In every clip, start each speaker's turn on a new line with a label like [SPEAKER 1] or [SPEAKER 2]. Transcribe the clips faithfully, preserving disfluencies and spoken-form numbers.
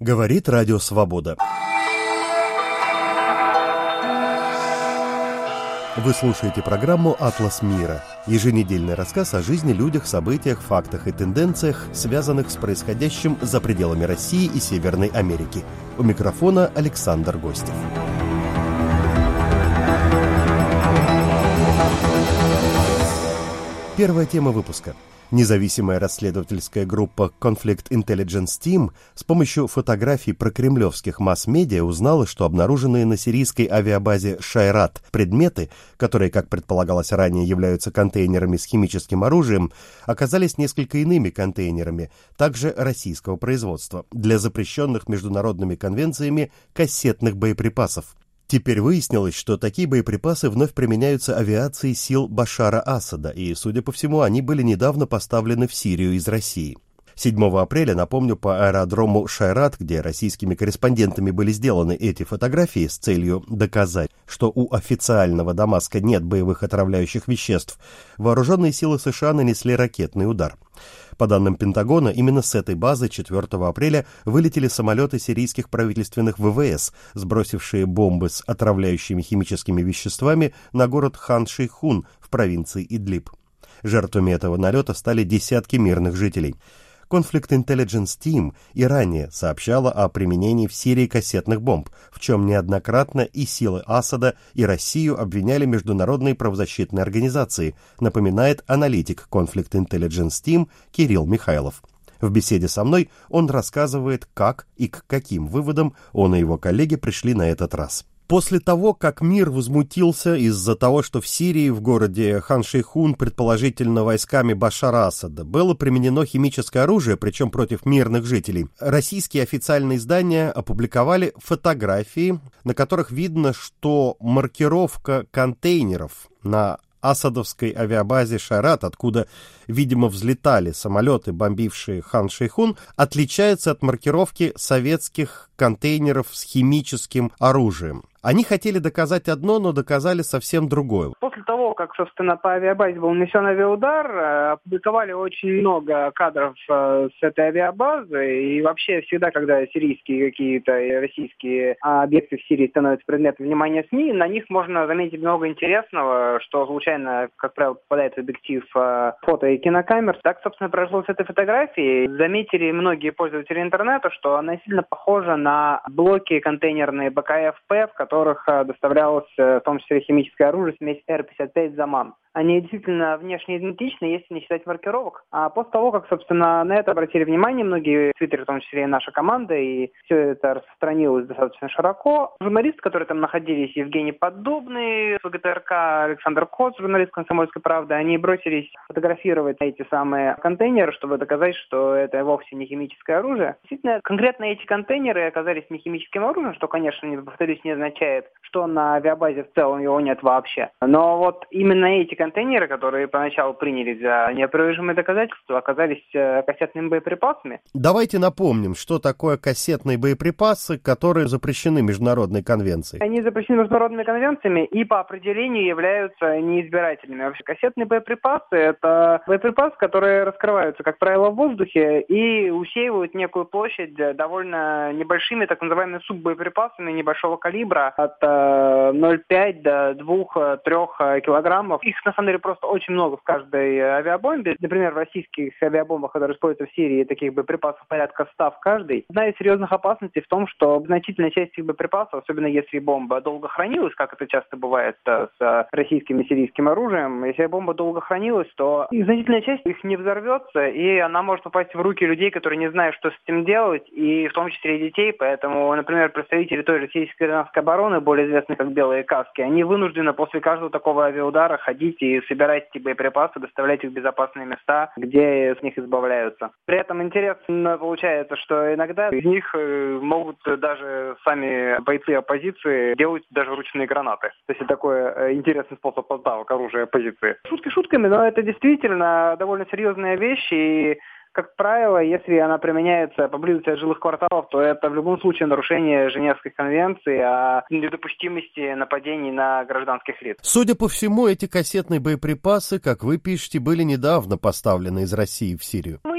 [SPEAKER 1] Говорит Радио Свобода. Вы слушаете программу «Атлас мира». Еженедельный рассказ о жизни, людях, событиях, фактах и тенденциях, связанных с происходящим за пределами России и Северной Америки. У микрофона Александр Гостев. Первая тема выпуска. Независимая расследовательская группа Conflict Intelligence Team с помощью фотографий прокремлевских масс-медиа узнала, что обнаруженные на сирийской авиабазе Шайрат предметы, которые, как предполагалось ранее, являются контейнерами с химическим оружием, оказались несколько иными контейнерами, также российского производства, для запрещенных международными конвенциями кассетных боеприпасов. Теперь выяснилось, что такие боеприпасы вновь применяются авиацией сил Башара Асада, и, судя по всему, они были недавно поставлены в Сирию из России. седьмого апреля, напомню, по аэродрому Шайрат, где российскими корреспондентами были сделаны эти фотографии с целью доказать, что у официального Дамаска нет боевых отравляющих веществ, вооруженные силы США нанесли ракетный удар. По данным Пентагона, именно с этой базы четвёртого апреля вылетели самолеты сирийских правительственных ВВС, сбросившие бомбы с отравляющими химическими веществами на город Хан-Шейхун в провинции Идлиб. Жертвами этого налета стали десятки мирных жителей. Conflict Intelligence Team и ранее сообщала о применении в Сирии кассетных бомб, в чем неоднократно и силы Асада, и Россию обвиняли международные правозащитные организации, напоминает аналитик Conflict Intelligence Team Кирилл Михайлов. В беседе со мной он рассказывает, как и к каким выводам он и его коллеги пришли на этот раз. После того, как мир возмутился из-за того, что в Сирии, в городе Хан-Шейхун, предположительно войсками Башара Асада, было применено химическое оружие, причем против мирных жителей, российские официальные издания опубликовали фотографии, на которых видно, что маркировка контейнеров на асадовской авиабазе Шайрат, откуда, видимо, взлетали самолеты, бомбившие Хан-Шейхун, отличается от маркировки советских контейнеров с химическим оружием. Они хотели доказать одно, но доказали совсем другое.
[SPEAKER 2] После того, как, собственно, по авиабазе был нанесен авиаудар, опубликовали очень много кадров с этой авиабазы. И вообще всегда, когда сирийские какие-то и российские объекты в Сирии становятся предметом внимания СМИ, на них можно заметить много интересного, что случайно, как правило, попадает в объектив фото и кинокамер. Так, собственно, произошло с этой фотографией. Заметили многие пользователи интернета, что она сильно похожа на блоки контейнерные БКФП, в которых в которых доставлялось в том числе химическое оружие, смесь Эр пятьдесят пять «Заман». Они действительно внешне идентичны, если не считать маркировок. А после того, как, собственно, на это обратили внимание многие в Твиттере, в том числе и наша команда, и все это распространилось достаточно широко, журналисты, которые там находились, Евгений Поддубный, ВГТРК, Александр Коц, журналист «Комсомольской правды», они бросились фотографировать эти самые контейнеры, чтобы доказать, что это вовсе не химическое оружие. Действительно, конкретно эти контейнеры оказались не химическим оружием, что, конечно, не, повторюсь, не означает, что на авиабазе в целом его нет вообще. Но вот именно эти контейнеры Контейнеры, которые поначалу приняли за неопровержимые доказательства, оказались кассетными боеприпасами.
[SPEAKER 1] Давайте напомним, что такое кассетные боеприпасы, которые запрещены международной конвенцией.
[SPEAKER 2] Они запрещены международными конвенциями и по определению являются неизбирательными. Вообще, кассетные боеприпасы – это боеприпасы, которые раскрываются, как правило, в воздухе и усеивают некую площадь довольно небольшими, так называемыми суббоеприпасами небольшого калибра от ноль целых пять до двух-трёх килограммов. Их на самом деле просто очень много в каждой авиабомбе. Например, в российских авиабомбах, которые используются в Сирии, таких боеприпасов порядка ста в каждой. Одна из серьезных опасностей в том, что значительная часть этих боеприпасов, особенно если бомба долго хранилась, как это часто бывает с российским и сирийским оружием, если бомба долго хранилась, то значительная часть их не взорвется, и она может попасть в руки людей, которые не знают, что с этим делать, и в том числе и детей. Поэтому, например, представители той же сирийской гражданской обороны, более известные как белые каски, они вынуждены после каждого такого авиаудара ходить и собирать эти боеприпасы, доставлять их в безопасные места, где с них избавляются. При этом интересно получается, что иногда из них могут даже сами бойцы оппозиции делать даже ручные гранаты. То есть это такой интересный способ поставок оружия оппозиции. Шутки шутками, но это действительно довольно серьезная вещь, и как правило, если она применяется поблизости от жилых кварталов, то это в любом случае нарушение Женевской конвенции о недопустимости нападений на гражданских лиц.
[SPEAKER 1] Судя по всему, эти кассетные боеприпасы, как вы пишете, были недавно поставлены из России в Сирию.
[SPEAKER 2] Мы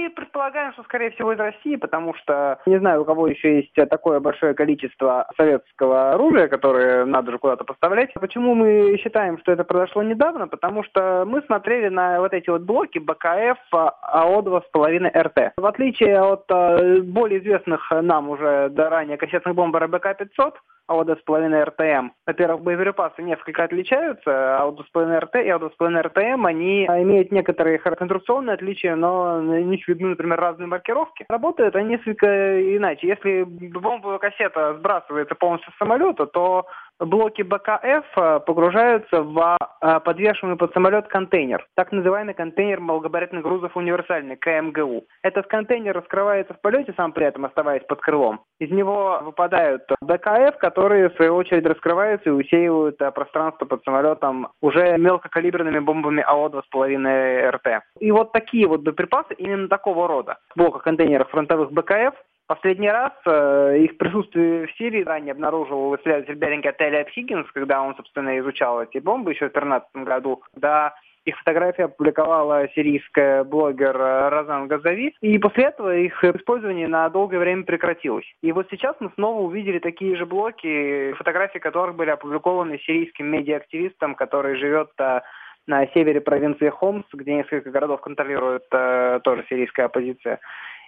[SPEAKER 2] Предполагаем, что, скорее всего, из России, потому что не знаю, у кого еще есть такое большое количество советского оружия, которое надо же куда-то поставлять. Почему мы считаем, что это произошло недавно? Потому что мы смотрели на вот эти вот блоки БКФ АО два с половиной РТ. В отличие от более известных нам уже до ранее кассетных бомбер БК пятьсот, АО два с половиной РТМ, во-первых, боеприпасы несколько отличаются. АО два с половиной РТ и АО два с половиной РТМ, они имеют некоторые конструкционные отличия, но на них видны, например, разные маркировки. Работают они несколько иначе. Если бомбовая кассета сбрасывается полностью с самолета, то блоки БКФ погружаются в подвешенный под самолет контейнер, так называемый контейнер малогабаритных грузов универсальный, КМГУ. Этот контейнер раскрывается в полете, сам при этом оставаясь под крылом. Из него выпадают БКФ, которые в свою очередь раскрываются и усеивают пространство под самолетом уже мелкокалиберными бомбами АО два с половиной РТ. И вот такие вот боеприпасы именно такого рода. В блоках контейнеров фронтовых БКФ последний раз э, их присутствие в Сирии ранее обнаружил исследователь Беринга Телиаб Хиггинс, когда он, собственно, изучал эти бомбы еще в две тысячи тринадцатом году, когда их фотографии опубликовала сирийская блогер Розан Газави, и после этого их использование на долгое время прекратилось. И вот сейчас мы снова увидели такие же блоки, фотографии которых были опубликованы сирийским медиа-активистом, который живет а, на севере провинции Хомс, где несколько городов контролирует а, тоже сирийская оппозиция.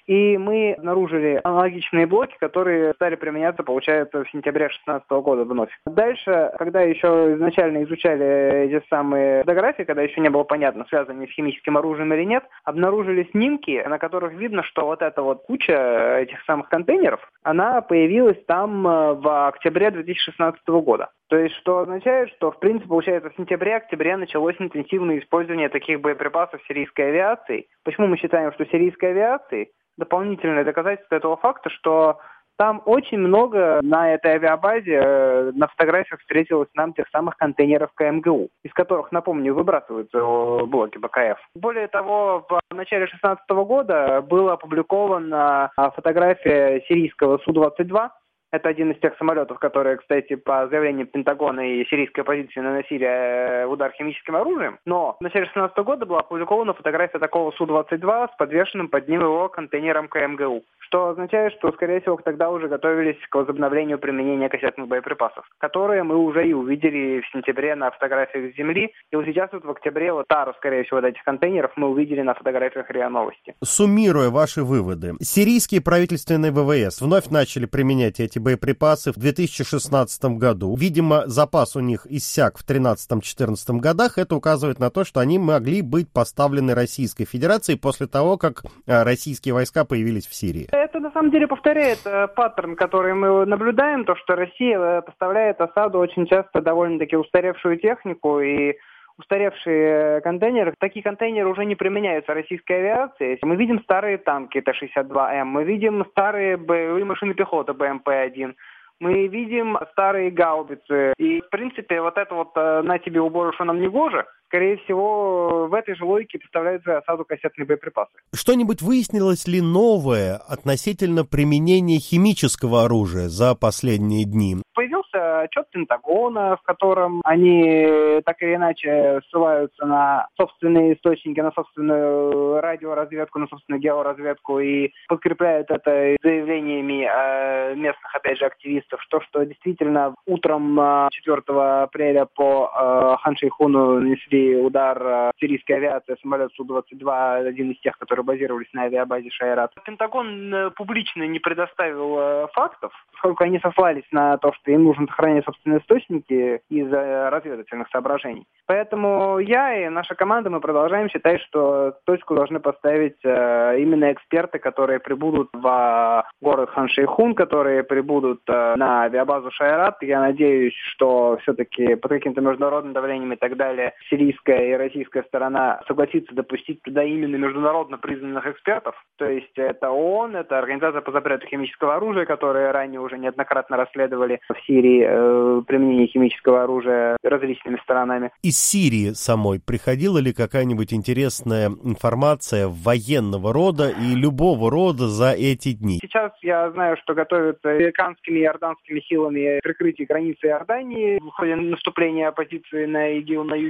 [SPEAKER 2] И мы обнаружили аналогичные блоки, которые стали применяться, получается, в сентябре две тысячи шестнадцатого года вновь. Дальше, когда еще изначально изучали эти самые фотографии, когда еще не было понятно, связаны они с химическим оружием или нет, обнаружили снимки, на которых видно, что вот эта вот куча этих самых контейнеров, она появилась там в октябре две тысячи шестнадцатого года. То есть, что означает, что, в принципе, получается, в сентябре-октябре началось интенсивное использование таких боеприпасов сирийской авиацией. Почему мы считаем, что сирийской авиацией? Дополнительное доказательство этого факта, что там очень много на этой авиабазе э, на фотографиях встретилось нам тех самых контейнеров КМГУ, из которых, напомню, выбрасываются блоки БКФ. Более того, в начале две тысячи шестнадцатого года была опубликована фотография сирийского Су двадцать два. Это один из тех самолетов, которые, кстати, по заявлению Пентагона и сирийской оппозиции наносили удар химическим оружием. Но в начале две тысячи шестнадцатого года была опубликована фотография такого Су двадцать два с подвешенным под ним его контейнером КМГУ. Что означает, что, скорее всего, тогда уже готовились к возобновлению применения кассетных боеприпасов, которые мы уже и увидели в сентябре на фотографиях с Земли. И вот сейчас вот в октябре вот тару, скорее всего, этих контейнеров мы увидели на фотографиях РИА Новости.
[SPEAKER 1] Суммируя ваши выводы, сирийские правительственные ВВС вновь начали применять эти боеприпасы в две тысячи шестнадцатом году. Видимо, запас у них иссяк в тринадцатом-четырнадцатом годах. Это указывает на то, что они могли быть поставлены Российской Федерацией после того, как российские войска появились в Сирии.
[SPEAKER 2] Это на самом деле повторяет э, паттерн, который мы наблюдаем, то, что Россия поставляет Асаду очень часто довольно-таки устаревшую технику и устаревшие контейнеры. Такие контейнеры уже не применяются российской авиацией. Мы видим старые танки Т шестьдесят два М, мы видим старые боевые машины пехоты Б М П один. Мы видим старые гаубицы. И, в принципе, вот это вот «на тебе убор, что нам не гоже», скорее всего, в этой же логике поставляются Асаду кассетные боеприпасы.
[SPEAKER 1] Что-нибудь выяснилось ли новое относительно применения химического оружия за последние дни?
[SPEAKER 2] Появился отчет Пентагона, в котором они так или иначе ссылаются на собственные источники, на собственную радиоразведку, на собственную георазведку и подкрепляют это заявлениями местных, опять же, активистов, что, что действительно утром четвёртого апреля по Хан-Шейхуну нанесли удар сирийской авиации, самолет Су двадцать два, один из тех, которые базировались на авиабазе Шайрат. Пентагон публично не предоставил фактов, поскольку они сослались на то, что им нужно сохранять собственные источники из-за разведывательных соображений. Поэтому я и наша команда, мы продолжаем считать, что точку должны поставить э, именно эксперты, которые прибудут в город Хан-Шейхун, которые прибудут э, на авиабазу Шайрат. Я надеюсь, что все-таки под каким-то международным давлением и так далее сирийская и российская сторона согласится допустить туда именно международно признанных экспертов. То есть это ООН, это Организация по запрету химического оружия, которые ранее уже неоднократно расследовали в Сирии э, применение химического оружия различными сторонами.
[SPEAKER 1] Из Сирии самой приходила ли какая-нибудь интересная информация военного рода и любого рода за эти дни?
[SPEAKER 2] Сейчас я знаю, что готовятся американскими и иорданскими силами прикрытие границы Иордании в ходе наступления оппозиции на ИГИЛ на юге Сирии.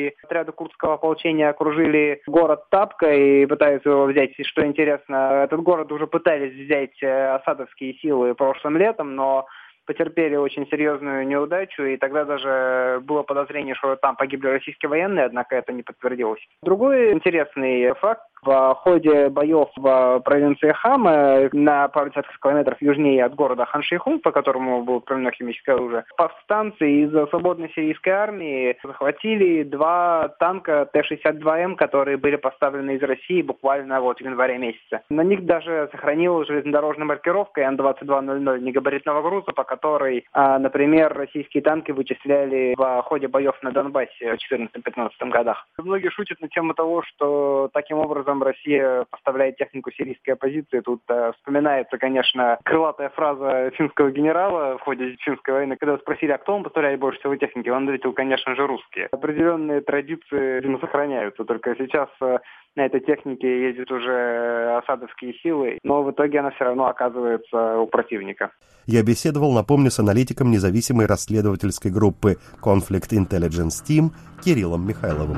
[SPEAKER 2] и отряды курдского ополчения окружили город Тапка и пытаются его взять. И что интересно, этот город уже пытались взять асадовские силы прошлым летом, но потерпели очень серьезную неудачу, и тогда даже было подозрение, что там погибли российские военные, однако это не подтвердилось. Другой интересный факт. В ходе боев в провинции Хама, на пару десятков километров южнее от города Хан-Шейхун, по которому было применено химическое оружие, повстанцы из свободной сирийской армии захватили два танка Т шестьдесят два М, которые были поставлены из России буквально вот в январе месяце. На них даже сохранилась железнодорожная маркировка Н двадцать два ноль ноль негабаритного груза, по которой, например, российские танки вычисляли в ходе боев на Донбассе в четырнадцатом-пятнадцатом годах. Многие шутят на тему того, что таким образом Россия поставляет технику сирийской оппозиции. Тут э, вспоминается, конечно, крылатая фраза финского генерала в ходе финской войны, когда спросили, а кто вам поставляет больше всего техники, он ответил, конечно же, русские. Определенные традиции, видимо, сохраняются, только сейчас э, на этой технике ездят уже асадовские силы, но в итоге она все равно оказывается у противника.
[SPEAKER 1] Я беседовал, напомню, с аналитиком независимой расследовательской группы Conflict Intelligence Team Кириллом Михайловым.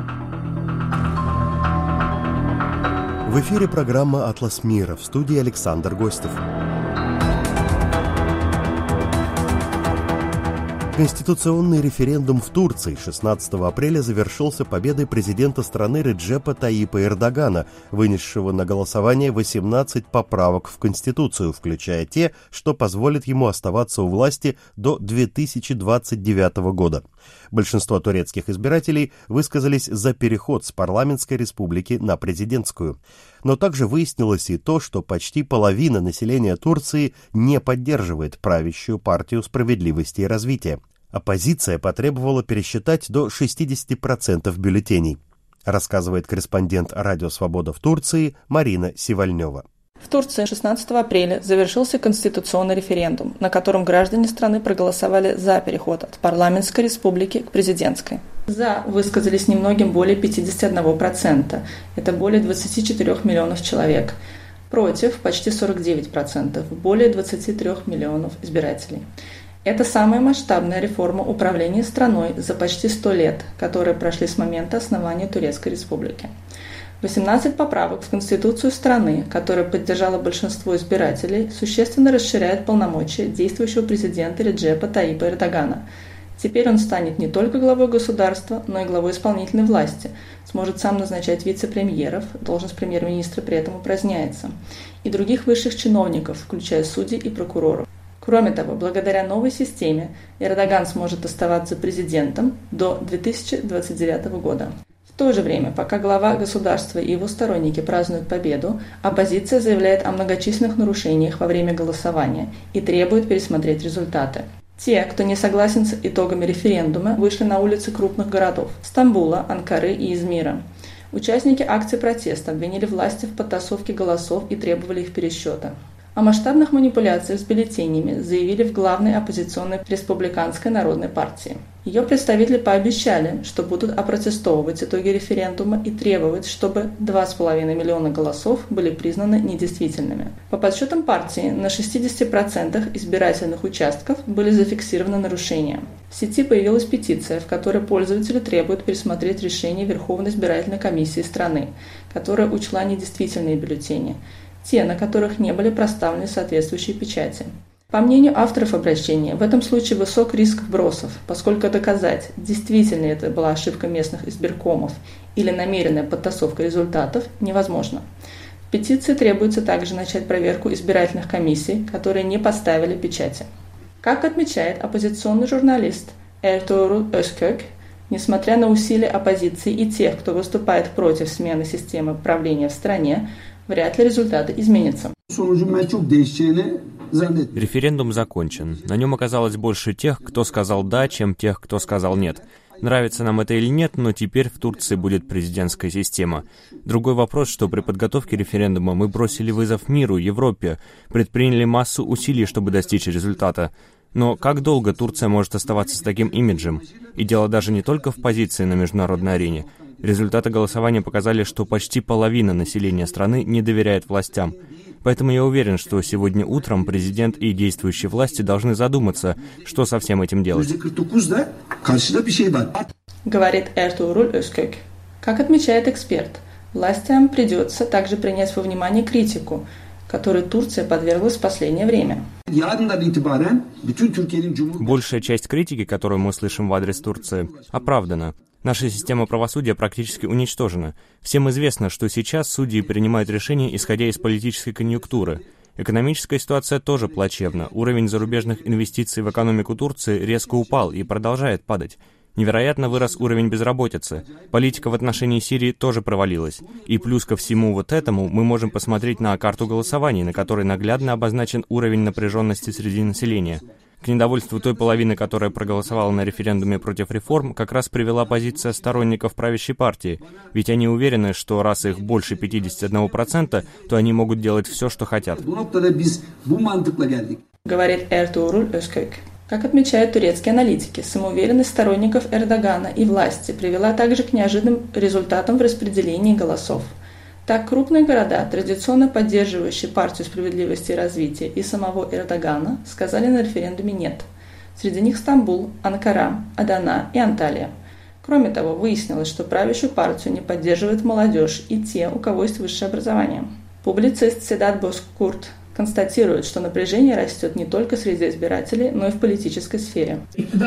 [SPEAKER 1] В эфире программа «Атлас мира», в студии Александр Гостев. Конституционный референдум в Турции шестнадцатого апреля завершился победой президента страны Реджепа Таyyипа Эрдогана, вынесшего на голосование восемнадцать поправок в Конституцию, включая те, что позволит ему оставаться у власти до две тысячи двадцать девятого года. Большинство турецких избирателей высказались за переход с парламентской республики на президентскую. Но также выяснилось и то, что почти половина населения Турции не поддерживает правящую партию справедливости и развития. Оппозиция потребовала пересчитать до шестьдесят процентов бюллетеней, рассказывает корреспондент «Радио Свобода» в Турции Марина Сивальнева.
[SPEAKER 3] В Турции шестнадцатого апреля завершился конституционный референдум, на котором граждане страны проголосовали за переход от парламентской республики к президентской. За высказались немногим более пятьдесят один процент, это более двадцать четыре миллионов человек. Против почти сорок девять процентов, более двадцать три миллионов избирателей. Это самая масштабная реформа управления страной за почти сто лет, которые прошли с момента основания Турецкой республики. восемнадцать поправок в Конституцию страны, которые поддержало большинство избирателей, существенно расширяют полномочия действующего президента Реджепа Таyyипа Эрдогана. Теперь он станет не только главой государства, но и главой исполнительной власти, сможет сам назначать вице-премьеров, должность премьер-министра при этом упраздняется, и других высших чиновников, включая судей и прокуроров. Кроме того, благодаря новой системе Эрдоган сможет оставаться президентом до две тысячи двадцать девятого года. В то же время, пока глава государства и его сторонники празднуют победу, оппозиция заявляет о многочисленных нарушениях во время голосования и требует пересмотреть результаты. Те, кто не согласен с итогами референдума, вышли на улицы крупных городов – Стамбула, Анкары и Измира. Участники акций протеста обвинили власти в подтасовке голосов и требовали их пересчета. О масштабных манипуляциях с бюллетенями заявили в главной оппозиционной республиканской народной партии. Ее представители пообещали, что будут опротестовывать итоги референдума и требовать, чтобы два с половиной миллиона голосов были признаны недействительными. По подсчетам партии, на шестидесяти процентах избирательных участков были зафиксированы нарушения. В сети появилась петиция, в которой пользователи требуют пересмотреть решение Верховной избирательной комиссии страны, которая учла недействительные бюллетени, те, на которых не были проставлены соответствующие печати. По мнению авторов обращения, в этом случае высок риск вбросов, поскольку доказать, действительно это была ошибка местных избиркомов или намеренная подтасовка результатов, невозможно. В петиции требуется также начать проверку избирательных комиссий, которые не поставили печати. Как отмечает оппозиционный журналист Эртуğrul Özkök, несмотря на усилия оппозиции и тех, кто выступает против смены системы правления в стране, вряд ли результаты изменятся.
[SPEAKER 4] Референдум закончен. На нем оказалось больше тех, кто сказал «да», чем тех, кто сказал «нет». Нравится нам это или нет, но теперь в Турции будет президентская система. Другой вопрос, что при подготовке референдума мы бросили вызов миру, Европе, предприняли массу усилий, чтобы достичь результата. Но как долго Турция может оставаться с таким имиджем? И дело даже не только в позиции на международной арене. Результаты голосования показали, что почти половина населения страны не доверяет властям. Поэтому я уверен, что сегодня утром президент и действующие власти должны задуматься, что со всем этим делать.
[SPEAKER 3] говорит Эртугрул Özkök. Как отмечает эксперт, властям придется также принять во внимание критику, которой Турция подверглась в последнее время.
[SPEAKER 4] Большая часть критики, которую мы слышим в адрес Турции, оправдана. Наша система правосудия практически уничтожена. Всем известно, что сейчас судьи принимают решения, исходя из политической конъюнктуры. Экономическая ситуация тоже плачевна. Уровень зарубежных инвестиций в экономику Турции резко упал и продолжает падать. Невероятно вырос уровень безработицы. Политика в отношении Сирии тоже провалилась. И плюс ко всему вот этому мы можем посмотреть на карту голосований, на которой наглядно обозначен уровень напряженности среди населения. К недовольству той половины, которая проголосовала на референдуме против реформ, как раз привела позиция сторонников правящей партии. Ведь они уверены, что раз их больше пятьдесят один процент, то они могут делать все, что хотят.
[SPEAKER 3] Говорит Эртугрул Özkök. Как отмечают турецкие аналитики, самоуверенность сторонников Эрдогана и власти привела также к неожиданным результатам в распределении голосов. Так, крупные города, традиционно поддерживающие партию справедливости и развития и самого Эрдогана, сказали на референдуме «нет». Среди них Стамбул, Анкара, Адана и Анталия. Кроме того, выяснилось, что правящую партию не поддерживает молодежь и те, у кого есть высшее образование. Публицист Седат Бозкурт констатирует, что напряжение растет не только среди избирателей, но и в политической сфере.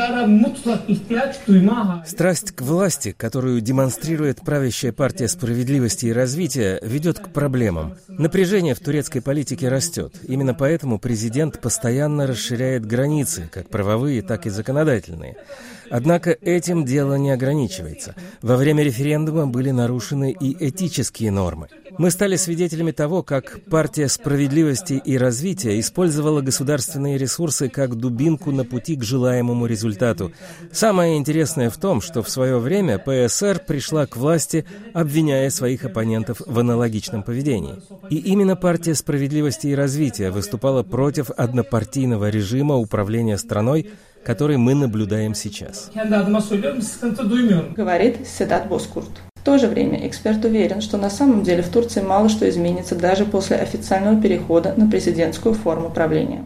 [SPEAKER 5] Страсть к власти, которую демонстрирует правящая партия справедливости и развития, ведет к проблемам. Напряжение в турецкой политике растет. Именно поэтому президент постоянно расширяет границы, как правовые, так и законодательные. Однако этим дело не ограничивается. Во время референдума были нарушены и этические нормы. Мы стали свидетелями того, как партия справедливости и развития использовала государственные ресурсы как дубинку на пути к желаемому результату. Самое интересное в том, что в свое время ПСР пришла к власти, обвиняя своих оппонентов в аналогичном поведении. И именно партия справедливости и развития выступала против однопартийного режима управления страной, который мы наблюдаем сейчас.
[SPEAKER 3] Говорит Седат Бозкурт. В то же время эксперт уверен, что на самом деле в Турции мало что изменится даже после официального перехода на президентскую форму правления.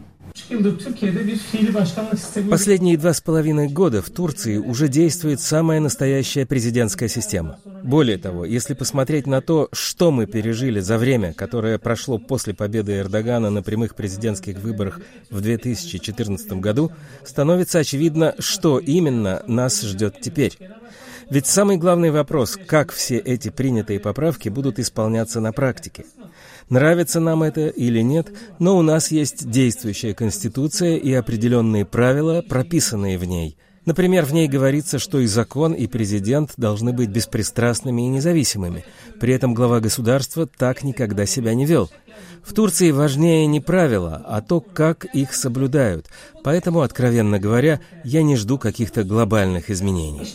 [SPEAKER 5] Последние два с половиной года в Турции уже действует самая настоящая президентская система. Более того, если посмотреть на то, что мы пережили за время, которое прошло после победы Эрдогана на прямых президентских выборах в две тысячи четырнадцатом году, становится очевидно, что именно нас ждет теперь. Ведь самый главный вопрос, как все эти принятые поправки будут исполняться на практике. Нравится нам это или нет, но у нас есть действующая Конституция и определенные правила, прописанные в ней. Например, в ней говорится, что и закон, и президент должны быть беспристрастными и независимыми. При этом глава государства так никогда себя не вел. В Турции важнее не правила, а то, как их соблюдают. Поэтому, откровенно говоря, я не жду каких-то глобальных изменений.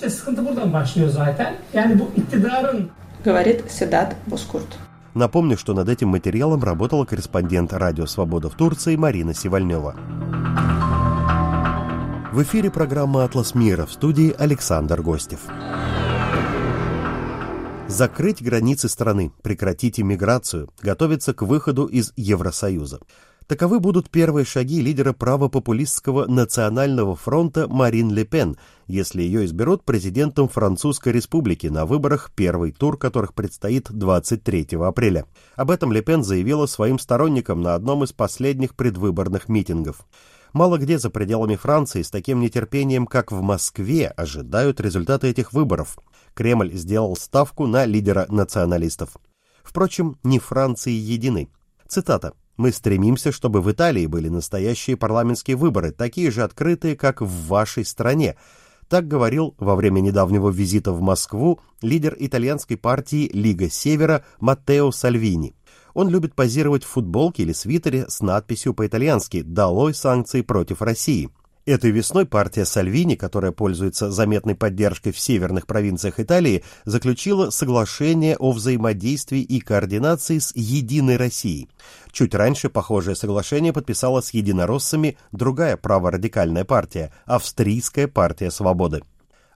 [SPEAKER 3] Говорит Седат Бозкурт.
[SPEAKER 1] Напомню, что над этим материалом работала корреспондент «Радио Свобода» в Турции Марина Сивальнева. В эфире программа «Атлас мира», в студии Александр Гостев. Закрыть границы страны, прекратить иммиграцию, готовиться к выходу из Евросоюза. Таковы будут первые шаги лидера правопопулистского национального фронта Марин Ле Пен, если ее изберут президентом Французской Республики на выборах, первый тур которых предстоит двадцать третьего апреля. Об этом Ле Пен заявила своим сторонникам на одном из последних предвыборных митингов. Мало где за пределами Франции с таким нетерпением, как в Москве, ожидают результаты этих выборов. Кремль сделал ставку на лидера националистов. Впрочем, не Франции едины. Цитата. «Мы стремимся, чтобы в Италии были настоящие парламентские выборы, такие же открытые, как в вашей стране». Так говорил во время недавнего визита в Москву лидер итальянской партии «Лига Севера» Маттео Сальвини. Он любит позировать в футболке или свитере с надписью по-итальянски «Долой санкции против России». Этой весной партия Сальвини, которая пользуется заметной поддержкой в северных провинциях Италии, заключила соглашение о взаимодействии и координации с «Единой Россией». Чуть раньше похожее соглашение подписала с единороссами другая праворадикальная партия – Австрийская партия свободы.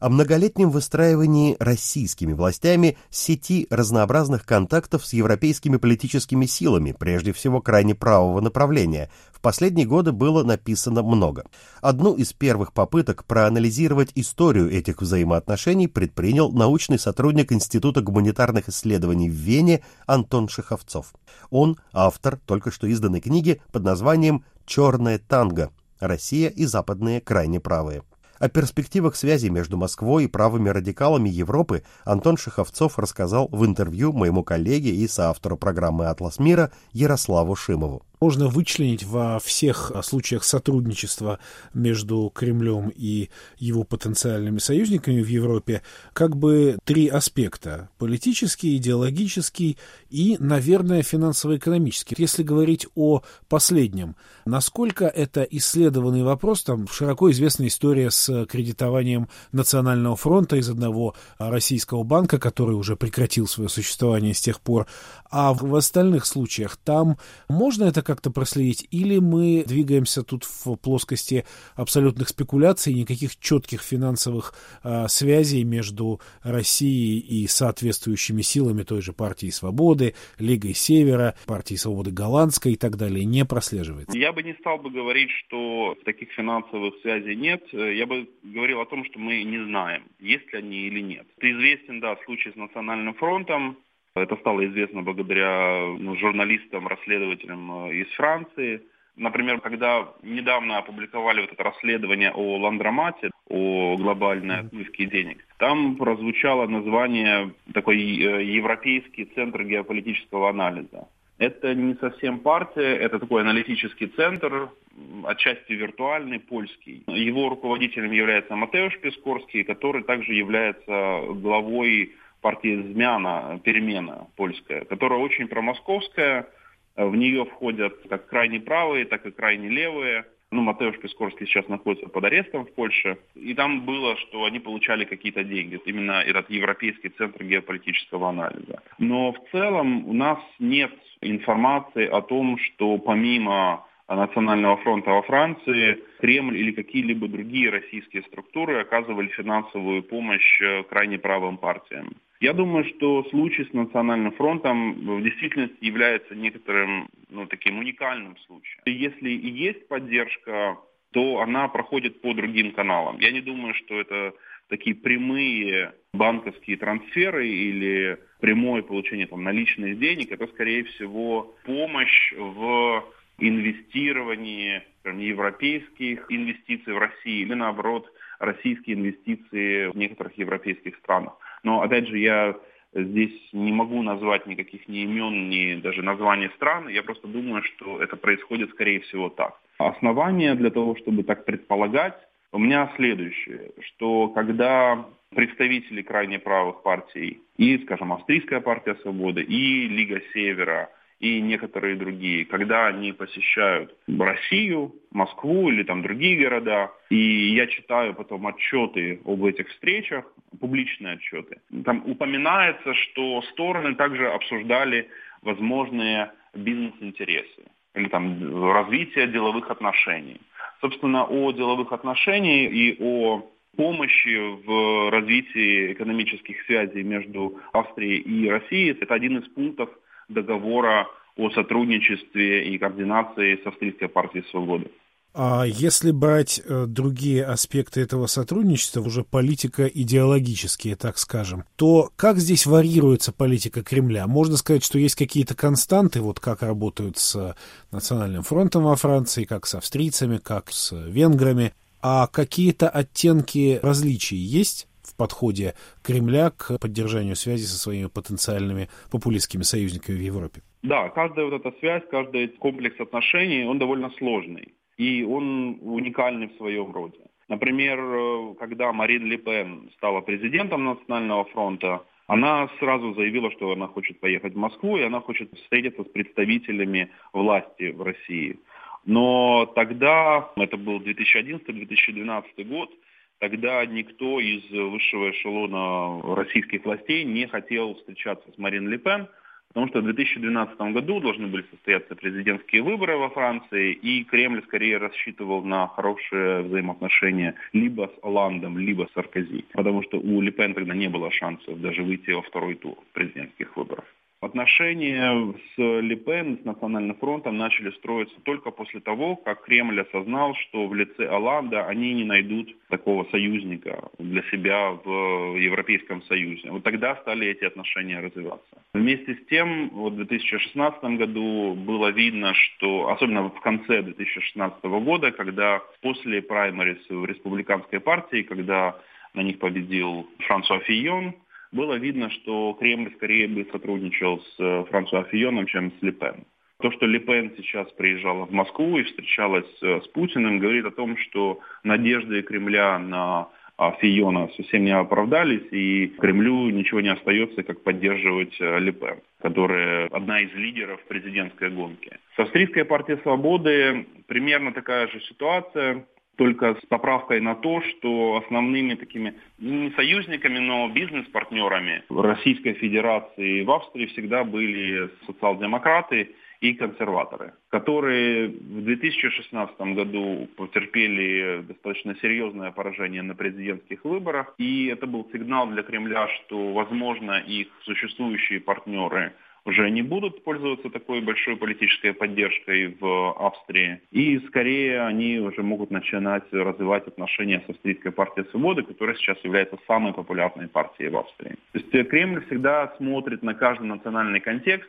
[SPEAKER 1] о многолетнем выстраивании российскими властями сети разнообразных контактов с европейскими политическими силами, прежде всего крайне правого направления. В последние годы было написано много. Одну из первых попыток проанализировать историю этих взаимоотношений предпринял научный сотрудник Института гуманитарных исследований в Вене Антон Шеховцов. Он автор только что изданной книги под названием «Черное танго. Россия и западные крайне правые». О перспективах связи между Москвой и правыми радикалами Европы Антон Шеховцов рассказал в интервью моему коллеге и соавтору программы «Атлас мира» Ярославу Шимову.
[SPEAKER 6] Можно вычленить во всех случаях сотрудничества между Кремлем и его потенциальными союзниками в Европе как бы три аспекта: политический, идеологический и, наверное, финансово-экономический. Если говорить о последнем, насколько это исследованный вопрос, там широко известна история с кредитованием Национального фронта из одного российского банка, который уже прекратил свое существование с тех пор, а в остальных случаях там можно это как-то проследить, или мы двигаемся тут в плоскости абсолютных спекуляций, никаких четких финансовых а, связей между Россией и соответствующими силами той же партии Свободы, Лигой Севера, партии Свободы Голландской и так далее не прослеживается?
[SPEAKER 7] Я бы не стал бы говорить, что таких финансовых связей нет. Я бы говорил о том, что мы не знаем, есть ли они или нет. Это известен, да, случай с Национальным фронтом. Это стало известно благодаря ну, журналистам, расследователям из Франции. Например, когда недавно опубликовали вот это расследование о ландромате, о глобальной отмывке денег, там прозвучало название такой Европейский центр геополитического анализа. Это не совсем партия, это такой аналитический центр, отчасти виртуальный, польский. Его руководителем является Матеуш Пискорский, который также является главой партии «Змяна», «Перемена» польская, которая очень промосковская. В нее входят как крайне правые, так и крайне левые. Ну, Матеуш Пискорский сейчас находится под арестом в Польше. И там было, что они получали какие-то деньги. Именно этот Европейский центр геополитического анализа. Но в целом у нас нет информации о том, что помимо Национального фронта во Франции, Кремль или какие-либо другие российские структуры оказывали финансовую помощь крайне правым партиям. Я думаю, что случай с Национальным фронтом в действительности является некоторым, ну, таким уникальным случаем. Если и есть поддержка, то она проходит по другим каналам. Я не думаю, что это такие прямые банковские трансферы или прямое получение там наличных денег. Это, скорее всего, помощь в инвестировании скажем, европейских инвестиций в Россию или, наоборот, российские инвестиции в некоторых европейских странах. Но, опять же, я здесь не могу назвать никаких ни имен, ни даже названий стран. Я просто думаю, что это происходит, скорее всего, так. Основания для того, чтобы так предполагать, у меня следующее, что когда представители крайне правых партий и, скажем, Австрийская партия свободы, и Лига Севера, и некоторые другие, когда они посещают Россию, Москву или там другие города, и я читаю потом отчеты об этих встречах, публичные отчеты, там упоминается, что стороны также обсуждали возможные бизнес-интересы или там развитие деловых отношений. Собственно, о деловых отношениях и о помощи в развитии экономических связей между Австрией и Россией – это один из пунктов договора о сотрудничестве и координации с Австрийской партией свободы.
[SPEAKER 6] А если брать э, другие аспекты этого сотрудничества, уже политико-идеологические, так скажем, то как здесь варьируется политика Кремля? Можно сказать, что есть какие-то константы, вот как работают с Национальным фронтом во Франции, как с австрийцами, как с венграми, а какие-то оттенки различий есть в подходе Кремля к поддержанию связи со своими потенциальными популистскими союзниками в Европе?
[SPEAKER 7] Да, каждая вот эта связь, каждый комплекс отношений, он довольно сложный. И он уникальный в своем роде. Например, когда Марин Ле Пен стала президентом Национального фронта, она сразу заявила, что она хочет поехать в Москву, и она хочет встретиться с представителями власти в России. Но тогда, это был две тысячи одиннадцатый - две тысячи двенадцатый год, тогда никто из высшего эшелона российских властей не хотел встречаться с Марин Ле Пен, Потому что в две тысячи двенадцатом году должны были состояться президентские выборы во Франции, и Кремль скорее рассчитывал на хорошие взаимоотношения либо с Олландом, либо с Саркози. Потому что у Ле Пен тогда не было шансов даже выйти во второй тур президентских выборов. Отношения с Ле Пен, с Национальным фронтом начали строиться только после того, как Кремль осознал, что в лице Олланда они не найдут такого союзника для себя в Европейском Союзе. Вот тогда стали эти отношения развиваться. Вместе с тем, вот в две тысячи шестнадцатом году было видно, что, особенно в конце две тысячи шестнадцатого года, когда после праймериз в республиканской партии, когда на них победил Франсуа Фийон, было видно, что Кремль скорее бы сотрудничал с Франсуа Фийоном, чем с Ле Пен. То, что Ле Пен сейчас приезжала в Москву и встречалась с Путиным, говорит о том, что надежды Кремля на Фийона совсем не оправдались, и Кремлю ничего не остается, как поддерживать Ле Пен, которая одна из лидеров президентской гонки. С Австрийской партией свободы примерно такая же ситуация, только с поправкой на то, что основными такими не союзниками, но бизнес-партнерами Российской Федерации в Австрии всегда были социал-демократы и консерваторы, которые в две тысячи шестнадцатом году потерпели достаточно серьезное поражение на президентских выборах, и это был сигнал для Кремля, что, возможно, их существующие партнеры уже не будут пользоваться такой большой политической поддержкой в Австрии. И скорее они уже могут начинать развивать отношения с Австрийской партией свободы, которая сейчас является самой популярной партией в Австрии. То есть Кремль всегда смотрит на каждый национальный контекст,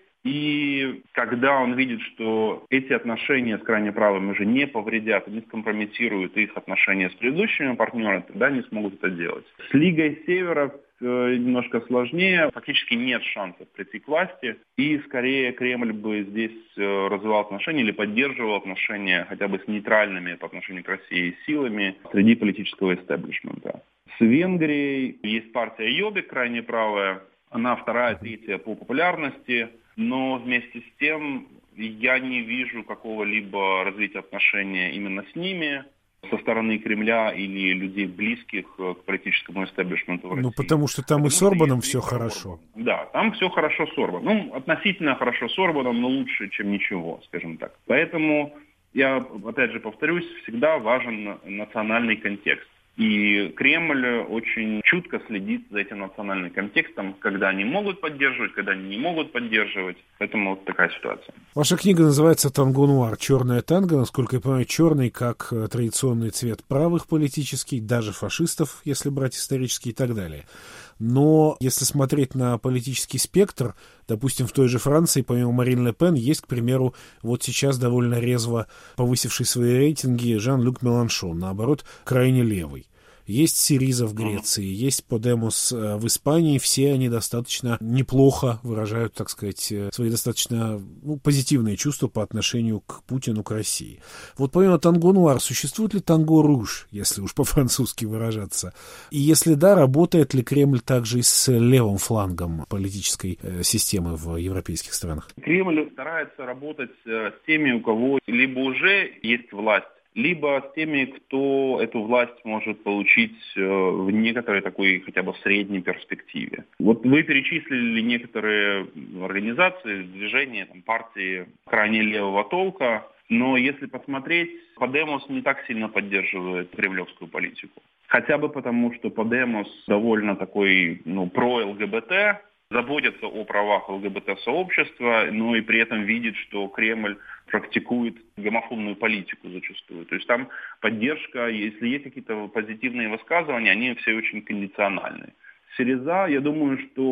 [SPEAKER 7] и когда он видит, что эти отношения с крайне правыми уже не повредят, не скомпрометируют их отношения с предыдущими партнерами, тогда они смогут это делать. С Лигой Севера немножко сложнее, фактически нет шансов прийти к власти, и скорее Кремль бы здесь развивал отношения или поддерживал отношения хотя бы с нейтральными по отношению к России силами среди политического истеблишмента. С Венгрией есть партия Йобик, крайне правая, она вторая, третья по популярности, но вместе с тем я не вижу какого-либо развития отношений именно с ними со стороны Кремля или людей, близких к политическому истеблишменту в России.
[SPEAKER 6] Ну, потому что там потому и с Орбаном все хорошо.
[SPEAKER 7] Орбан. Да, там все хорошо с Орбаном. Ну, относительно хорошо с Орбаном, но лучше, чем ничего, скажем так. Поэтому, я опять же повторюсь, всегда важен национальный контекст. И Кремль очень чутко следит за этим национальным контекстом, когда они могут поддерживать, когда они не могут поддерживать. Поэтому вот такая ситуация.
[SPEAKER 6] Ваша книга называется «Танго нуар. Черное танго». Насколько я понимаю, черный как традиционный цвет правых политический, даже фашистов, если брать исторически и так далее. Но если смотреть на политический спектр, допустим, в той же Франции, помимо Марин Ле Пен, есть, к примеру, вот сейчас довольно резво повысивший свои рейтинги Жан-Люк Меланшон, наоборот, крайне левый. Есть Сириза в Греции, mm-hmm. есть Подемос в Испании, все они достаточно неплохо выражают, так сказать, свои достаточно ну, позитивные чувства по отношению к Путину, к России. Вот помимо танго нуар, существует ли танго руж, если уж по-французски выражаться? И если да, работает ли Кремль также и с левым флангом политической э, системы в европейских странах?
[SPEAKER 7] Кремль старается работать с теми, у кого либо уже есть власть, либо с теми, кто эту власть может получить в некоторой такой хотя бы средней перспективе. Вот вы перечислили некоторые организации, движения, там, партии крайне левого толка, но если посмотреть, Подемос не так сильно поддерживает кремлевскую политику. Хотя бы потому, что Подемос довольно такой ну, про-ЛГБТ, заботится о правах ЛГБТ-сообщества, но и при этом видит, что Кремль практикует гомофобную политику зачастую. То есть там поддержка, если есть какие-то позитивные высказывания, они все очень кондициональны. Сириза, я думаю, что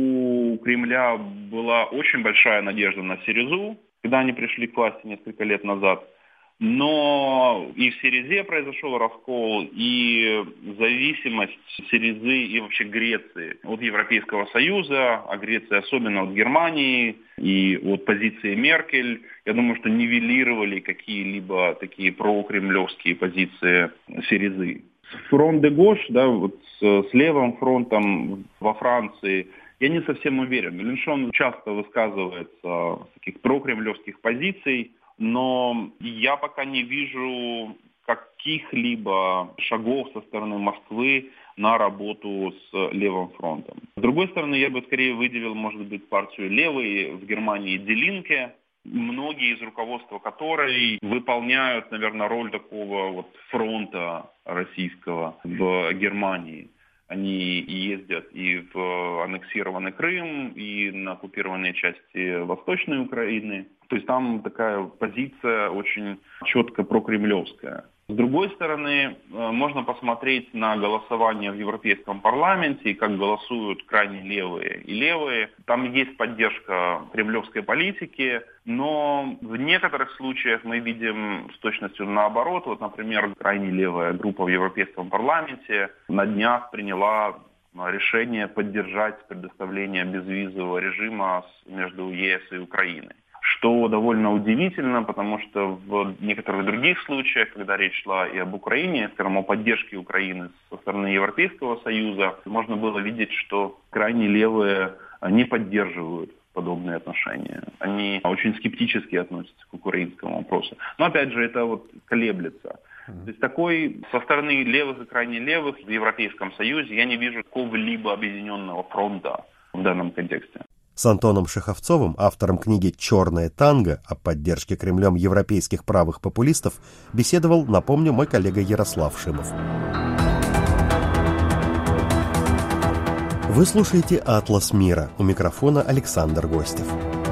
[SPEAKER 7] у Кремля была очень большая надежда на Сиризу, когда они пришли к власти несколько лет назад. Но и в Сиризе произошел раскол, и зависимость Сиризы и вообще Греции от Европейского Союза, а Греция особенно от Германии и от позиции Меркель, я думаю, что нивелировали какие-либо такие прокремлевские позиции Сиризы. Фронт де Гош, да, вот с, с левым фронтом во Франции, я не совсем уверен. Меланшон часто высказывается с таких прокремлевских позиций, но я пока не вижу каких-либо шагов со стороны Москвы на работу с левым фронтом. С другой стороны, я бы скорее выделил, может быть, партию левой в Германии Die Linke, многие из руководства которой выполняют, наверное, роль такого вот фронта российского в Германии. Они ездят и в аннексированный Крым, и на оккупированные части Восточной Украины. То есть там такая позиция очень четко прокремлевская. С другой стороны, можно посмотреть на голосование в Европейском парламенте и как голосуют крайне левые и левые. Там есть поддержка кремлевской политики, но в некоторых случаях мы видим с точностью наоборот. Вот, например, крайне левая группа в Европейском парламенте на днях приняла решение поддержать предоставление безвизового режима между ЕС и Украиной. Что довольно удивительно, потому что в некоторых других случаях, когда речь шла и об Украине, скажем, о поддержке Украины со стороны Европейского Союза, можно было видеть, что крайне левые не поддерживают подобные отношения. Они очень скептически относятся к украинскому вопросу. Но опять же, это вот колеблется. То есть такой со стороны левых и крайне левых в Европейском Союзе я не вижу какого-либо объединенного фронта в данном контексте.
[SPEAKER 1] С Антоном Шеховцовым, автором книги «Черное танго» о поддержке Кремлем европейских правых популистов, беседовал, напомню, мой коллега Ярослав Шимов. Вы слушаете «Атлас мира». У микрофона Александр Гостев.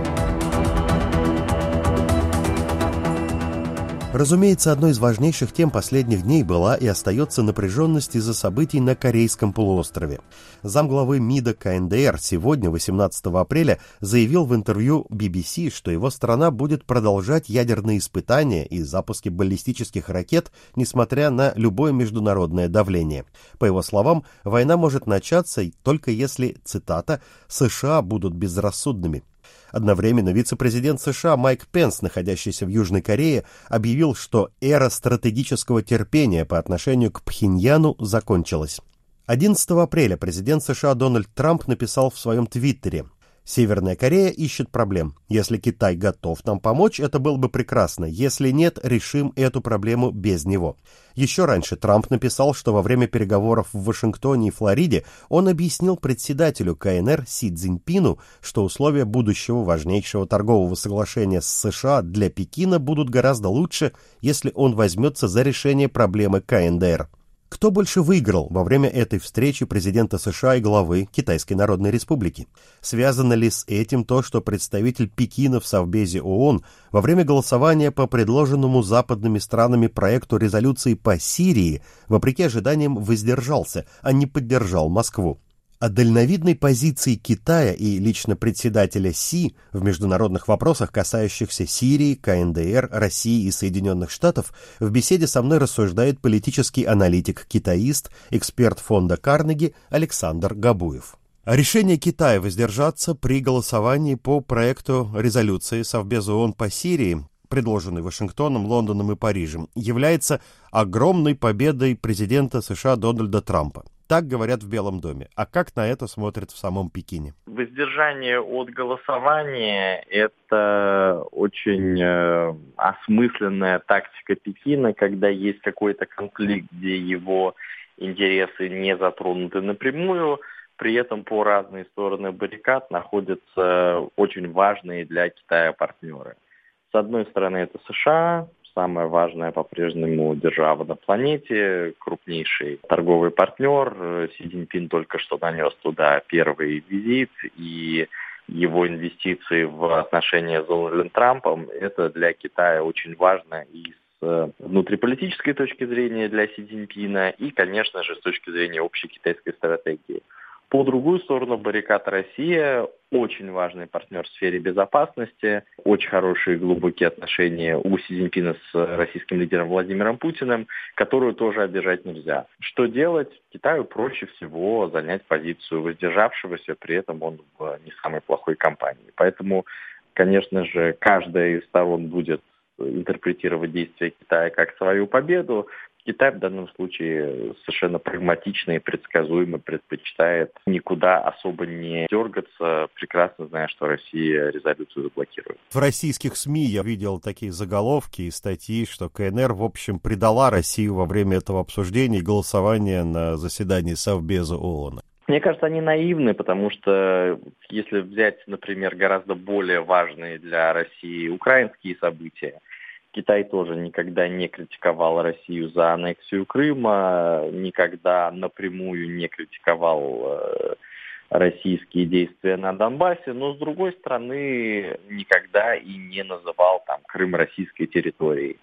[SPEAKER 1] Разумеется, одной из важнейших тем последних дней была и остается напряженность из-за событий на Корейском полуострове. Замглавы МИДа ка эн дэ эр сегодня, восемнадцатого апреля, заявил в интервью би би си, что его страна будет продолжать ядерные испытания и запуски баллистических ракет, несмотря на любое международное давление. По его словам, война может начаться только если, цитата, «США будут безрассудными». Одновременно вице-президент США Майк Пенс, находящийся в Южной Корее, объявил, что эра стратегического терпения по отношению к Пхеньяну закончилась. одиннадцатого апреля президент США Дональд Трамп написал в своем твиттере: «Северная Корея ищет проблем. Если Китай готов нам помочь, это было бы прекрасно. Если нет, решим эту проблему без него». Еще раньше Трамп написал, что во время переговоров в Вашингтоне и Флориде он объяснил председателю ка эн эр Си Цзиньпину, что условия будущего важнейшего торгового соглашения с США для Пекина будут гораздо лучше, если он возьмется за решение проблемы ка эн дэ эр. Кто больше выиграл во время этой встречи президента США и главы Китайской Народной Республики? Связано ли с этим то, что представитель Пекина в Совбезе ООН во время голосования по предложенному западными странами проекту резолюции по Сирии, вопреки ожиданиям, воздержался, а не поддержал Москву? О дальновидной позиции Китая и лично председателя Си в международных вопросах, касающихся Сирии, ка эн дэ эр, России и Соединенных Штатов, в беседе со мной рассуждает политический аналитик-китаист, эксперт фонда Карнеги Александр Габуев. Решение Китая воздержаться при голосовании по проекту резолюции Совбеза ООН по Сирии, предложенной Вашингтоном, Лондоном и Парижем, является огромной победой президента США Дональда Трампа. Так говорят в Белом доме. А как на это смотрят в самом Пекине?
[SPEAKER 8] Воздержание от голосования – это очень э, осмысленная тактика Пекина, когда есть какой-то конфликт, где его интересы не затронуты напрямую. При этом по разные стороны баррикад находятся очень важные для Китая партнеры. С одной стороны, это США, самая важная по-прежнему держава на планете, крупнейший торговый партнер. Си Цзиньпин только что нанес туда первый визит, и его инвестиции в отношения с Дональдом Трампом – это для Китая очень важно и с внутриполитической точки зрения для Си Цзиньпина, и, конечно же, с точки зрения общей китайской стратегии. По другую сторону баррикад Россия – очень важный партнер в сфере безопасности, очень хорошие глубокие отношения у Си Цзиньпина с российским лидером Владимиром Путиным, которую тоже обижать нельзя. Что делать? Китаю проще всего занять позицию воздержавшегося, при этом он в не самой плохой компании. Поэтому, конечно же, каждая из сторон будет интерпретировать действия Китая как свою победу. Китай в данном случае совершенно прагматично и предсказуемо предпочитает никуда особо не дергаться, прекрасно зная, что Россия резолюцию заблокирует.
[SPEAKER 1] В российских СМИ я видел такие заголовки и статьи, что КНР, в общем, предала Россию во время этого обсуждения и голосования на заседании Совбеза ООН.
[SPEAKER 8] Мне кажется, они наивны, потому что если взять, например, гораздо более важные для России украинские события, Китай тоже никогда не критиковал Россию за аннексию Крыма, никогда напрямую не критиковал российские действия на Донбассе, но, с другой стороны, никогда и не называл там Крым российской территорией.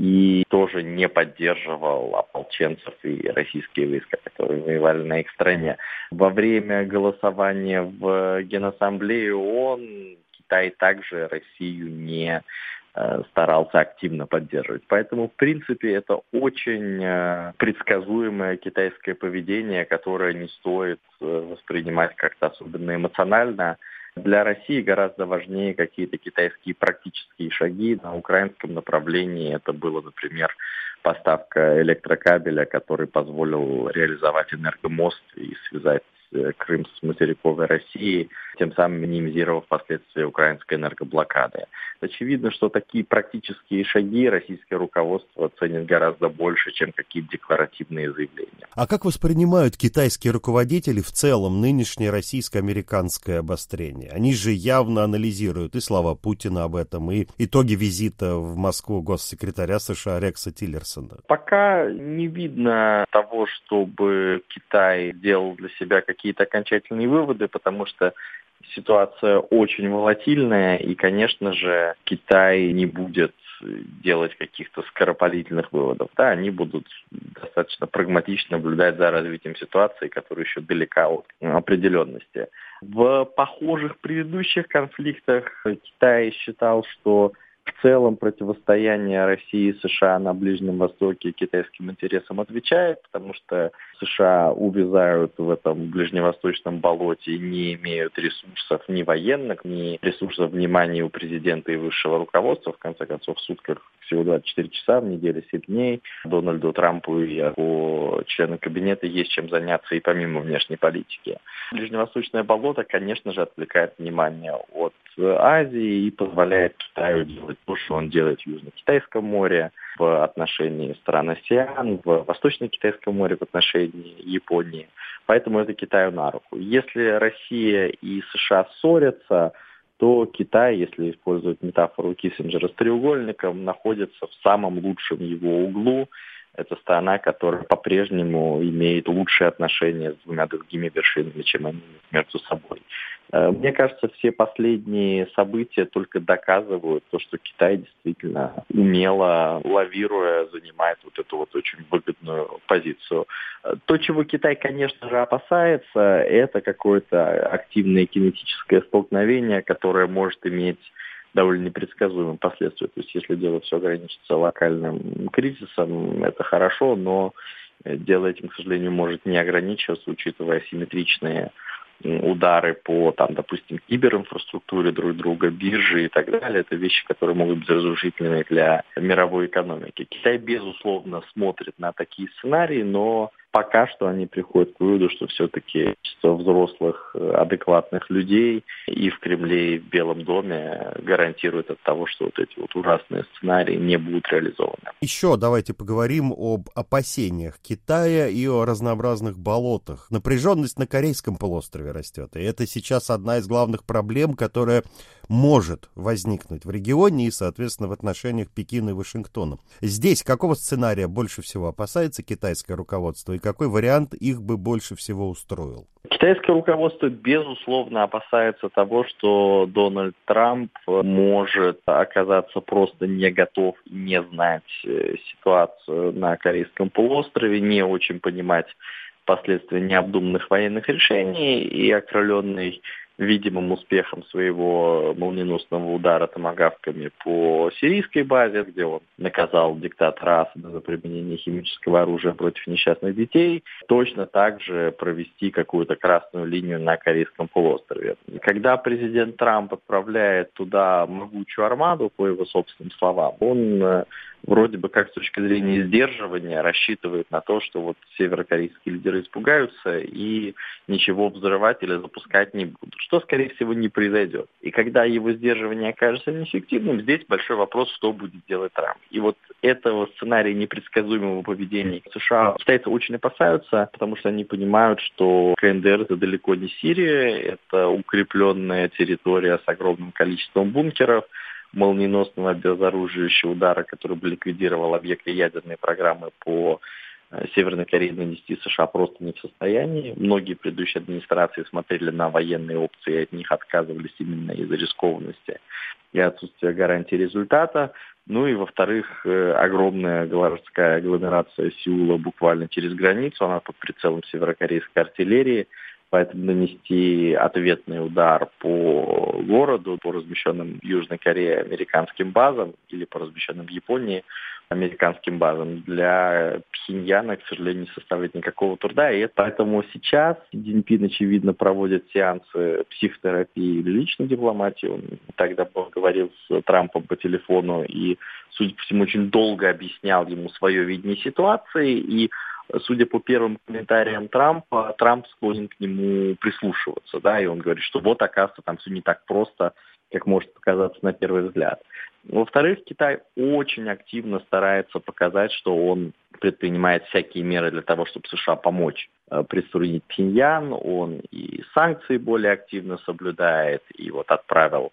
[SPEAKER 8] И тоже не поддерживал ополченцев и российские войска, которые воевали на их стране. Во время голосования в Генассамблее ООН Китай также Россию не старался активно поддерживать. Поэтому, в принципе, это очень предсказуемое китайское поведение, которое не стоит воспринимать как-то особенно эмоционально. Для России гораздо важнее какие-то китайские практические шаги. На украинском направлении это было, например, поставка электрокабеля, который позволил реализовать энергомост и связать Крым с материковой Россией, тем самым минимизировав последствия украинской энергоблокады. Очевидно, что такие практические шаги российское руководство ценит гораздо больше, чем какие-то декларативные заявления.
[SPEAKER 1] А как воспринимают китайские руководители в целом нынешнее российско-американское обострение? Они же явно анализируют и слова Путина об этом, и итоги визита в Москву госсекретаря США Рекса Тиллерсона.
[SPEAKER 8] Пока не видно того, чтобы Китай делал для себя какие-то окончательные выводы, потому что ситуация очень волатильная, и, конечно же, Китай не будет делать каких-то скоропалительных выводов. Да, они будут достаточно прагматично наблюдать за развитием ситуации, которая еще далека от определенности. В похожих предыдущих конфликтах Китай считал, что в целом противостояние России и США на Ближнем Востоке китайским интересам отвечает, потому что США увязают в этом ближневосточном болоте и не имеют ресурсов ни военных, ни ресурсов внимания у президента и высшего руководства. В конце концов, в сутках всего двадцать четыре часа, в неделю семь дней. Дональду Трампу и его членам кабинета есть чем заняться и помимо внешней политики. Ближневосточное болото, конечно же, отвлекает внимание от Азии и позволяет Китаю делать то, что он делает в Южно-Китайском море, в отношении стран АСЕАН, в Восточно-Китайском море, в отношении Японии. Поэтому это Китаю на руку. Если Россия и США ссорятся, то Китай, если использовать метафору Киссинджера с треугольником, находится в самом лучшем его углу. Это страна, которая по-прежнему имеет лучшие отношения с двумя другими вершинами, чем они между собой. Мне кажется, все последние события только доказывают то, что Китай действительно умело, лавируя, занимает вот эту вот очень выгодную позицию. То, чего Китай, конечно же, опасается, это какое-то активное кинетическое столкновение, которое может иметь довольно непредсказуемые последствия. То есть, если дело все ограничится локальным кризисом, это хорошо, но дело этим, к сожалению, может не ограничиваться, учитывая асимметричные удары по, там, допустим, киберинфраструктуре друг друга, биржи и так далее. Это вещи, которые могут быть разрушительными для мировой экономики. Китай, безусловно, смотрит на такие сценарии, но пока что они приходят к выводу, что все-таки взрослых, адекватных людей и в Кремле, и в Белом доме гарантируют от того, что вот эти вот ужасные сценарии не будут реализованы.
[SPEAKER 1] Еще давайте поговорим об опасениях Китая и о разнообразных болотах. Напряженность на Корейском полуострове растет, и это сейчас одна из главных проблем, которая может возникнуть в регионе и, соответственно, в отношениях Пекина и Вашингтона. Здесь какого сценария больше всего опасается китайское руководство и какой вариант их бы больше всего устроил?
[SPEAKER 8] Китайское руководство, безусловно, опасается того, что Дональд Трамп может оказаться просто не готов и не знать ситуацию на Корейском полуострове, не очень понимать последствия необдуманных военных решений и окрыленный видимым успехом своего молниеносного удара томагавками по сирийской базе, где он наказал диктатора Асада за применение химического оружия против несчастных детей, точно так же провести какую-то красную линию на Корейском полуострове. И когда президент Трамп отправляет туда могучую армаду, по его собственным словам, он вроде бы как с точки зрения сдерживания рассчитывает на то, что вот северокорейские лидеры испугаются и ничего взрывать или запускать не будут, что, скорее всего, не произойдет. И когда его сдерживание окажется неэффективным, здесь большой вопрос, что будет делать Трамп. И вот этого сценария непредсказуемого поведения США китайцы очень опасаются, потому что они понимают, что КНДР это далеко не Сирия, это укрепленная территория с огромным количеством бункеров, молниеносного обезоруживающего удара, который бы ликвидировал объекты ядерной программы по Северной Корее, нанести США просто не в состоянии. Многие предыдущие администрации смотрели на военные опции и от них отказывались именно из-за рискованности и отсутствия гарантии результата. Ну и, во-вторых, огромная городская агломерация Сеула буквально через границу, она под прицелом северокорейской артиллерии. Поэтому нанести ответный удар по городу, по размещенным в Южной Корее американским базам или по размещенным в Японии американским базам для Пхеньяна, к сожалению, не составляет никакого труда. И поэтому сейчас Си Цзиньпин, очевидно, проводит сеансы психотерапии или личной дипломатии. Он тогда говорил с Трампом по телефону и, судя по всему, очень долго объяснял ему свое видение ситуации. И судя по первым комментариям Трампа, Трамп склонен к нему прислушиваться, да, и он говорит, что вот, оказывается, там все не так просто, как может показаться на первый взгляд. Во-вторых, Китай очень активно старается показать, что он предпринимает всякие меры для того, чтобы США помочь приструнить Пхеньян, он и санкции более активно соблюдает, и вот отправил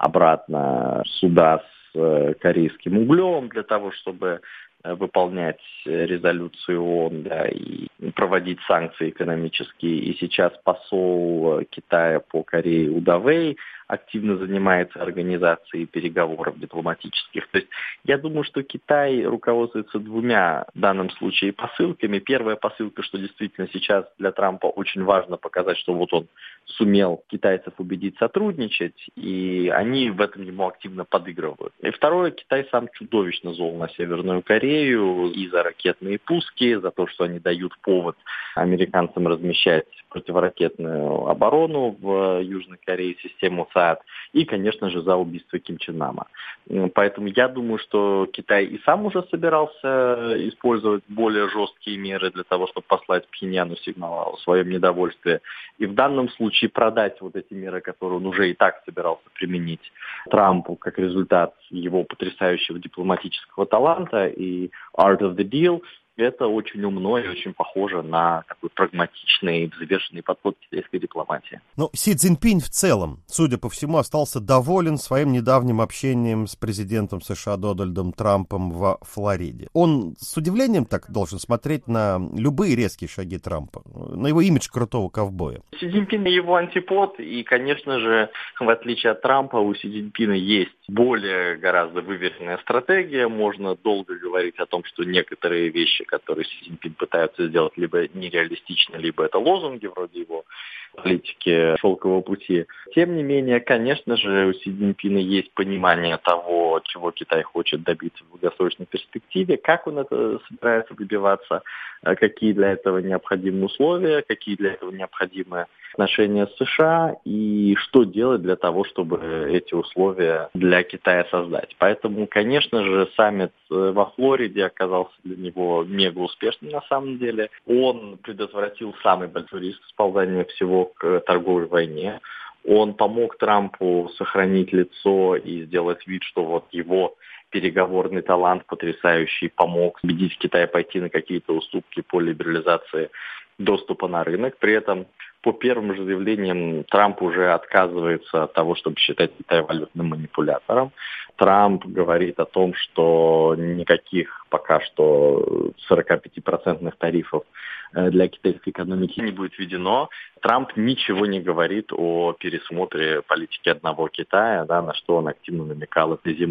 [SPEAKER 8] обратно суда с корейским углем для того, чтобы выполнять резолюцию ООН, да, и проводить санкции экономические. И сейчас посол Китая по Корее Удавей активно занимается организацией переговоров дипломатических. То есть я думаю, что Китай руководствуется двумя в данном случае посылками. Первая посылка, что действительно сейчас для Трампа очень важно показать, что вот он сумел китайцев убедить сотрудничать, и они в этом ему активно подыгрывают. И второе, Китай сам чудовищно зол на Северную Корею и за ракетные пуски, за то, что они дают повод американцам размещать противоракетную оборону в Южной Корее, систему САД, и, конечно же, за убийство Ким Чен Нама. Поэтому я думаю, что Китай и сам уже собирался использовать более жесткие меры для того, чтобы послать Пхеньяну сигнал о своем недовольстве. И в данном случае продать вот эти меры, которые он уже и так собирался применить Трампу как результат его потрясающего дипломатического таланта и art of the deal, это очень умно и очень похоже на такой прагматичный, взвешенный подход китайской дипломатии.
[SPEAKER 1] Но Си Цзиньпин в целом, судя по всему, остался доволен своим недавним общением с президентом США Дональдом Трампом во Флориде. Он с удивлением так должен смотреть на любые резкие шаги Трампа, на его имидж крутого ковбоя.
[SPEAKER 8] Си Цзиньпин его антипод, и, конечно же, в отличие от Трампа, у Си Цзиньпина есть более гораздо выверенная стратегия. Можно долго говорить о том, что некоторые вещи, которые Си Цзиньпин пытаются сделать, либо нереалистично, либо это лозунги вроде его политики шелкового пути. Тем не менее, конечно же, у Си Цзиньпина есть понимание того, чего Китай хочет добиться в долгосрочной перспективе, как он это собирается добиваться, какие для этого необходимы условия, какие для этого необходимы отношения с США и что делать для того, чтобы эти условия для Китая создать. Поэтому, конечно же, саммит во Флориде оказался для него мега успешным на самом деле. Он предотвратил самый большой риск сползания всего к торговой войне. Он помог Трампу сохранить лицо и сделать вид, что вот его переговорный талант потрясающий помог убедить Китай пойти на какие-то уступки по либерализации доступа на рынок. При этом по первым же заявлениям Трамп уже отказывается от того, чтобы считать Китай валютным манипулятором. Трамп говорит о том, что никаких пока что сорокапятипроцентных тарифов для китайской экономики не будет введено. Трамп ничего не говорит о пересмотре политики одного Китая, да, на что он активно намекал этой зимой.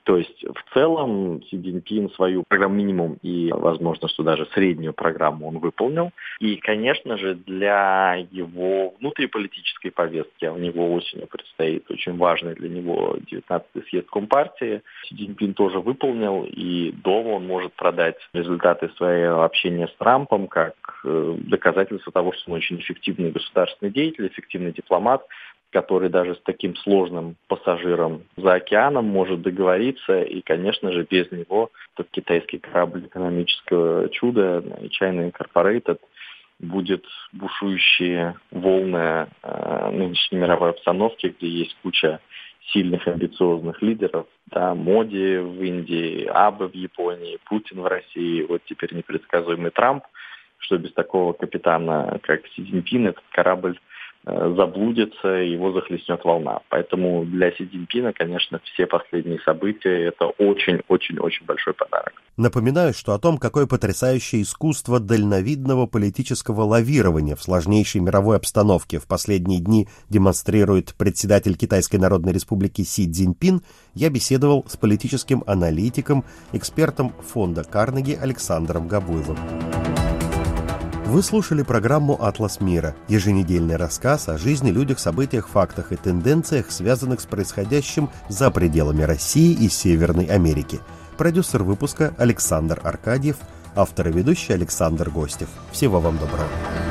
[SPEAKER 8] То есть в целом Си Цзиньпин свою программу минимум и, возможно, что даже среднюю программу он выполнил. И, конечно же, для его внутриполитической повестки, а у него осенью предстоит очень важный для него девятнадцатый съезд Компартии, Си Цзиньпин тоже выполнил, и дома он может продать результаты своего общения с Трампом как доказательство того, что он очень эффективный государственный деятель, эффективный дипломат, который даже с таким сложным пассажиром за океаном может договориться, и, конечно же, без него этот китайский корабль экономического чуда, China Incorporated, будет бушующие волны э, нынешней мировой обстановки, где есть куча сильных, амбициозных лидеров, да, Моди в Индии, Абе в Японии, Путин в России, вот теперь непредсказуемый Трамп, что без такого капитана, как Си Цзиньпин, этот корабль заблудится, его захлестнет волна. Поэтому для Си Цзиньпина, конечно, все последние события – это очень-очень-очень большой подарок.
[SPEAKER 1] Напоминаю, что о том, какое потрясающее искусство дальновидного политического лавирования в сложнейшей мировой обстановке в последние дни демонстрирует председатель Китайской Народной Республики Си Цзиньпин, я беседовал с политическим аналитиком, экспертом фонда Карнеги Александром Габуевым. Вы слушали программу «Атлас мира» – еженедельный рассказ о жизни, людях, событиях, фактах и тенденциях, связанных с происходящим за пределами России и Северной Америки. Продюсер выпуска Александр Аркадьев, автор и ведущий Александр Гостев. Всего вам доброго.